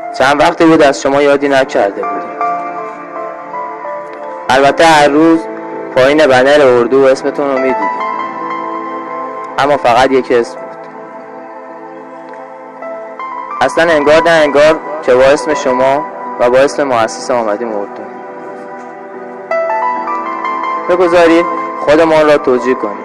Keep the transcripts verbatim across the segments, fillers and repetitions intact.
چند وقتی بود از شما یادی نکرده بودیم. البته هر روز پایین بنر اردو اسمتون رو میدیدیم، اما فقط یک اسم بود. اصلا انگار نه انگار که با اسم شما و با اسم مؤسسه آمدیم اردو. بگذارید خودمان را توجیه کنیم.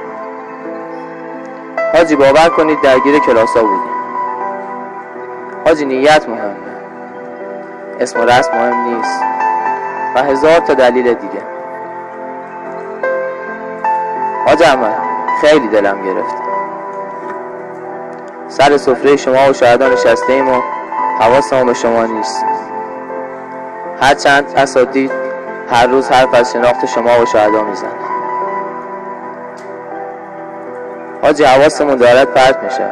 حاجی باور کنید درگیر کلاسا بودیم. حاجی نیت مهمه، اسم و رسم مهم نیست و هزار تا دلیل دیگه. حاج احمد خیلی دلم گرفت. سر سفره شما و شهدان نشسته ایم و حواسمون به شما نیست. هرچند اساتید هر روز حرف از شناخت شما و شهدا میزنن. حاجی حواسمون دارد پرت میشه،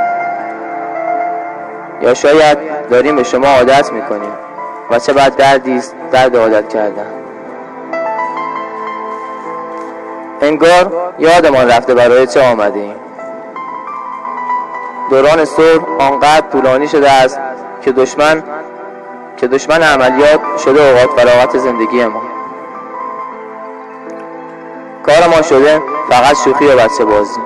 یا شاید داریم به شما عادت میکنیم و چه بد دردیست درد عادت کردن. انگار یادمان رفته برای چه آمده ایم. دوران صلح آنقدر طولانی شده است که دشمن که دشمن عملیات شده اوقات فراغت زندگی ما. کار ما شده فقط شوخی و بچه بازی.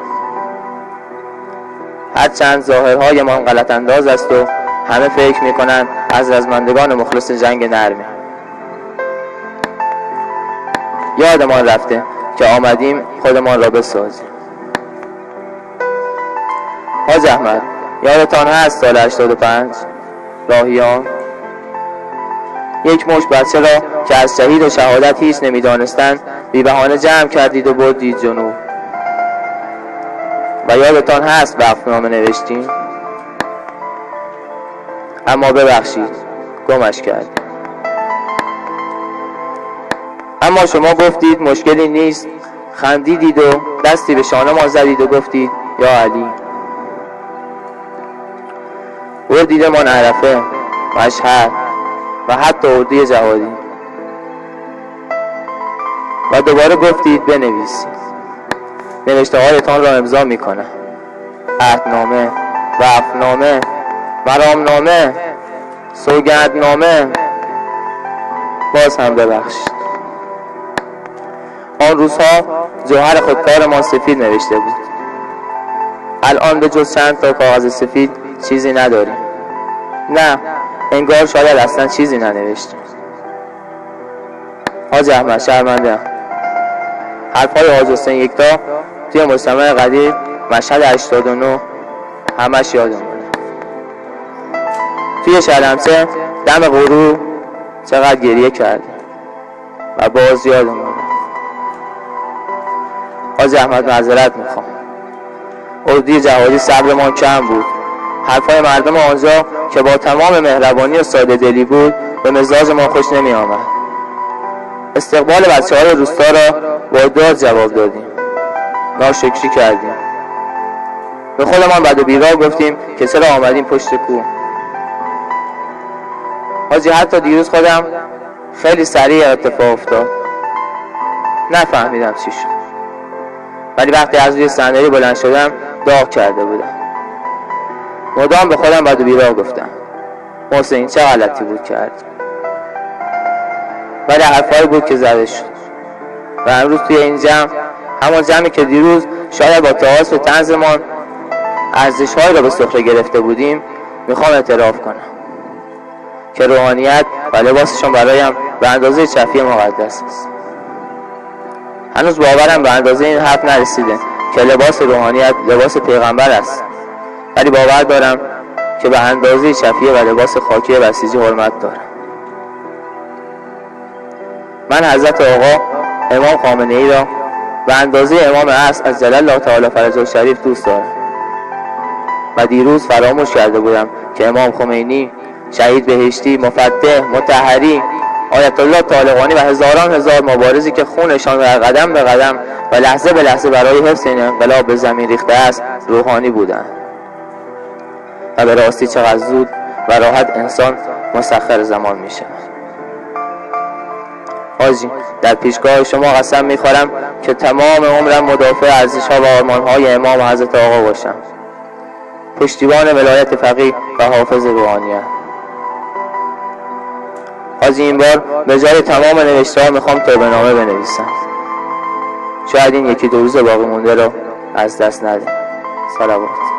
هرچند ظاهرهای ما غلط انداز است و همه فکر میکنن از رزمندگان مخلص جنگ نرمی. یادمان رفته که آمدیم خودمان را بسازیم. حاج احمد یادتان هست سال هشتاد و پنج راهیان؟ یک مشت بچه را که از شهید و شهادت هیچ نمیدانستند بی بهانه جمع کردید و بردید جنوب. و یادتان هست وقفنامه نوشتیم، اما ببخشید گمش کردیم. اما شما گفتید مشکلی نیست، خندیدید و دستی به شانه ما زدید و گفتید یا علی. بردید ما عرفه، مشهد و حتی اردوی جهادی و دوباره گفتید بنویسید. نوشته هایتان را امضا می کنم. عهدنامه، وقفنامه، مرامنامه، سوگندنامه. باز هم ببخشید. آن روزها جوهر خودکار ما سفید نوشته بود. الان به جز چند تا کاغذ سفید چیزی نداریم. نه، انگار شاید اصلا چیزی ننوشتیم. حاج احمد شرمنده. حرفهای حاج حسین یکتا توی مجتمع قدیر مشهد هشتاد و نه همش یادمونه. توی شلمچه دم غروب چقدر گریه کردیم و باز یادمونه. حاج احمد معذرت میخوام. اردوی جهادی صبرمان کم بود. حرفای مردم آنجا که با تمام مهربانی و ساده دلی بود به مزاج ما خوش نمی آمد. استقبال بچه های روستا را با داد جواب دادیم. ناشکری کردیم. به خودمان بد و بیراه گفتیم که چرا آمدیم پشت کوه. حاجی حتی دیروز خودم خیلی سریع اتفاق افتاد. نفهمیدم چی شد. ولی وقتی از روی صندلی بلند شدم داغ کرده بودم. مدام به خودم بد و بیراه گفتم محسن این چه غلطی بود کرد. ولی حرفایی بود که زده شد. و امروز توی این جمع، همون جمعی که دیروز شاید با تعاطف طنزمان ارزش‌هایی را به سخره گرفته بودیم، میخوام اعتراف کنم که روحانیت و لباسشون برایم به اندازه چفی مقدس است. هنوز باورم به اندازه این حرف نرسیده که لباس روحانیت لباس پیغمبر است، ولی باور دارم که به اندازه چفیه و لباس خاکی بسیجی حرمت دارم. من حضرت آقا امام خامنه ای را به اندازه امام عصر از جلال الله تعالی فرجه الشریف دوست دارم و دیروز فراموش کرده بودم که امام خمینی، شهید بهشتی، مفتح، مطهری، آیت الله طالقانی و هزاران هزار مبارزی که خونشان در قدم به قدم و لحظه به لحظه برای حفظ این انقلاب به زمین ریخته است روحانی بودند. و به راستی چقدر زود و راحت انسان مسخر زمان می شود. حاجی در پیشگاه شما قسم می خورم که تمام عمرم مدافع ارزش‌ها و آرمان‌های امام و حضرت آقا باشم، پشتیبان ولایت فقیه و حافظ روحانیت. از این بار به جای تمام نوشته ها میخوام توبه‌نامه بنویسم. شاید این یکی دو روز باقی مونده رو از دست ندیم. صلوات.